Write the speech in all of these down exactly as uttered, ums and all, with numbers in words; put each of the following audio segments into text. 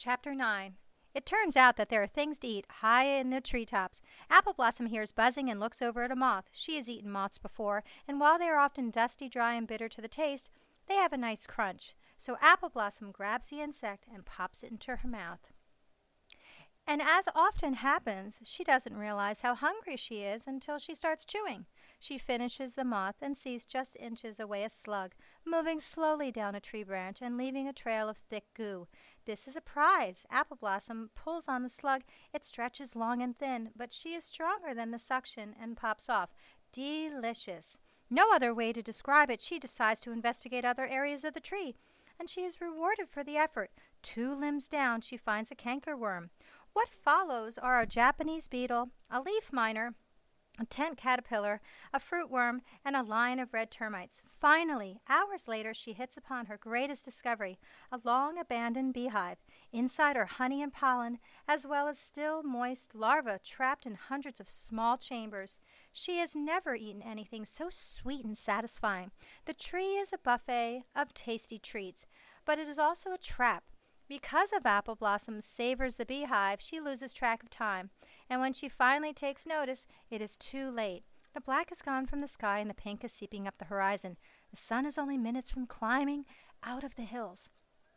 Chapter nine. It turns out that there are things to eat high in the treetops. Apple Blossom hears buzzing and looks over at a moth. She has eaten moths before, and while they are often dusty, dry, and bitter to the taste, they have a nice crunch. So Apple Blossom grabs the insect and pops it into her mouth. And as often happens, she doesn't realize how hungry she is until she starts chewing. She finishes the moth and sees just inches away a slug, moving slowly down a tree branch and leaving a trail of thick goo. This is a prize. Apple Blossom pulls on the slug. It stretches long and thin, but she is stronger than the suction and pops off. Delicious. No other way to describe it. She decides to investigate other areas of the tree, and she is rewarded for the effort. Two limbs down, she finds a cankerworm. What follows are a Japanese beetle, a leaf miner, a tent caterpillar, a fruit worm, and a line of red termites. Finally, hours later, she hits upon her greatest discovery, a long-abandoned beehive. Inside are honey and pollen, as well as still moist larvae trapped in hundreds of small chambers. She has never eaten anything so sweet and satisfying. The tree is a buffet of tasty treats, but it is also a trap. Because of Apple Blossom savors the beehive, she loses track of time, and when she finally takes notice, it is too late. The black is gone from the sky and the pink is seeping up the horizon. The sun is only minutes from climbing out of the hills.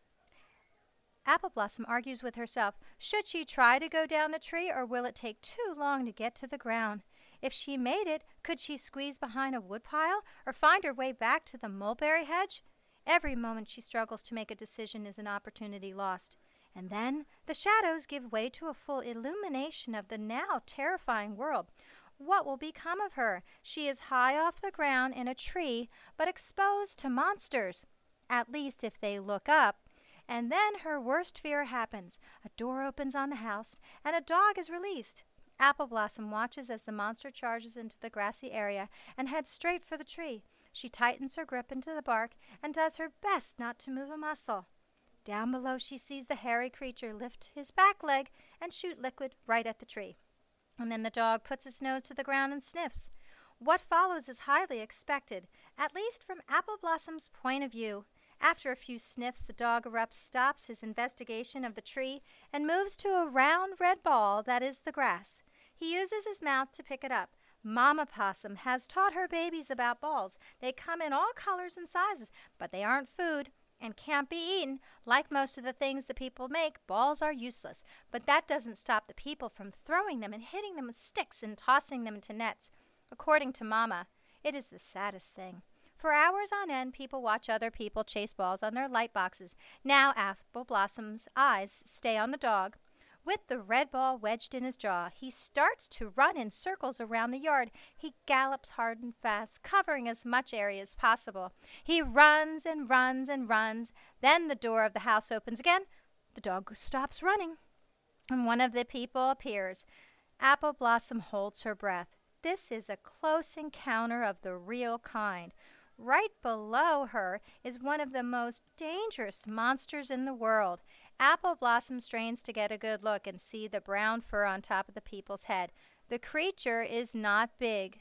Apple Blossom argues with herself. Should she try to go down the tree, or will it take too long to get to the ground? If she made it, could she squeeze behind a woodpile, or find her way back to the mulberry hedge? Every moment she struggles to make a decision is an opportunity lost. And then the shadows give way to a full illumination of the now terrifying world. What will become of her? She is high off the ground in a tree, but exposed to monsters, at least if they look up. And then her worst fear happens. A door opens on the house, and a dog is released. Apple Blossom watches as the monster charges into the grassy area and heads straight for the tree. She tightens her grip into the bark and does her best not to move a muscle. Down below, she sees the hairy creature lift his back leg and shoot liquid right at the tree. And then the dog puts his nose to the ground and sniffs. What follows is highly expected, at least from Apple Blossom's point of view. After a few sniffs, the dog erupts, stops his investigation of the tree, and moves to a round red ball that is the grass. He uses his mouth to pick it up. Mama Possum has taught her babies about balls. They come in all colors and sizes, but they aren't food and can't be eaten. Like most of the things that people make, balls are useless. But that doesn't stop the people from throwing them and hitting them with sticks and tossing them into nets. According to Mama, it is the saddest thing. For hours on end, people watch other people chase balls on their light boxes. Now Apple Blossom's eyes stay on the dog. With the red ball wedged in his jaw, he starts to run in circles around the yard. He gallops hard and fast, covering as much area as possible. He runs and runs and runs. Then the door of the house opens again. The dog stops running, and one of the people appears. Apple Blossom holds her breath. This is a close encounter of the real kind. Right below her is one of the most dangerous monsters in the world. Apple Blossom strains to get a good look and see the brown fur on top of the people's head. The creature is not big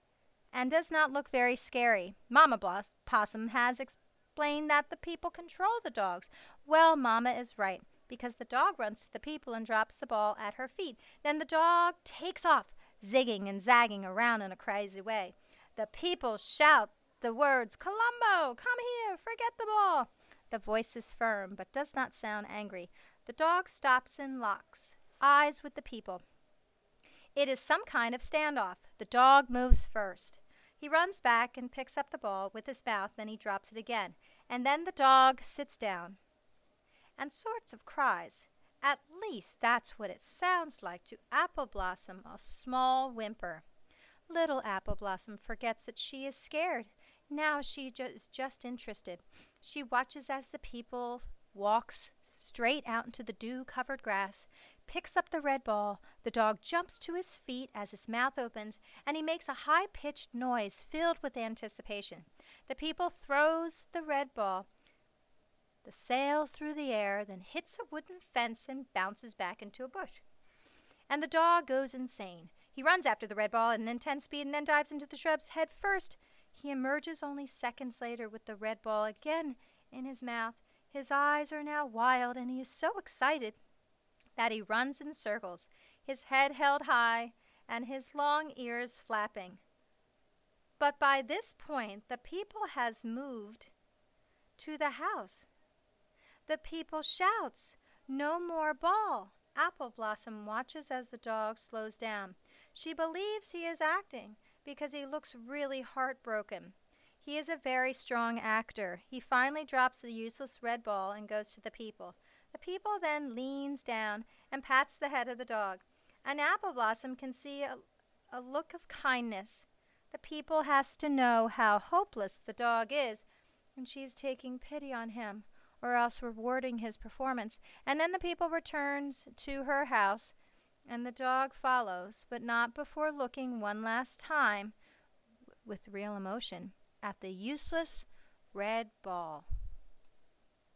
and does not look very scary. Mama Bloss- Possum has explained that the people control the dogs. Well, Mama is right, because the dog runs to the people and drops the ball at her feet. Then the dog takes off, zigging and zagging around in a crazy way. The people shout the words, "Columbo, come here, forget the ball." The voice is firm, but does not sound angry. The dog stops and locks eyes with the people. It is some kind of standoff. The dog moves first. He runs back and picks up the ball with his mouth, then he drops it again. And then the dog sits down and sorts of cries. At least that's what it sounds like to Apple Blossom, a small whimper. Little Apple Blossom forgets that she is scared. Now she ju- is just interested. She watches as the people walks straight out into the dew-covered grass, picks up the red ball. The dog jumps to his feet as his mouth opens, and he makes a high-pitched noise filled with anticipation. The people throws the red ball. The sails through the air, then hits a wooden fence and bounces back into a bush. And the dog goes insane. He runs after the red ball at an intense speed and then dives into the shrubs head first. He emerges only seconds later with the red ball again in his mouth. His eyes are now wild, and he is so excited that he runs in circles, his head held high and his long ears flapping. But by this point the people has moved to the house. The people shouts, "No more ball!" Apple Blossom watches as the dog slows down. She believes he is acting because he looks really heartbroken. He is a very strong actor. He finally drops the useless red ball and goes to the people. The people then leans down and pats the head of the dog, and Apple Blossom can see a, a look of kindness. The people has to know how hopeless the dog is, and she is taking pity on him, or else rewarding his performance. And then the people returns to her house, and the dog follows, but not before looking one last time, with real emotion, at the useless red ball.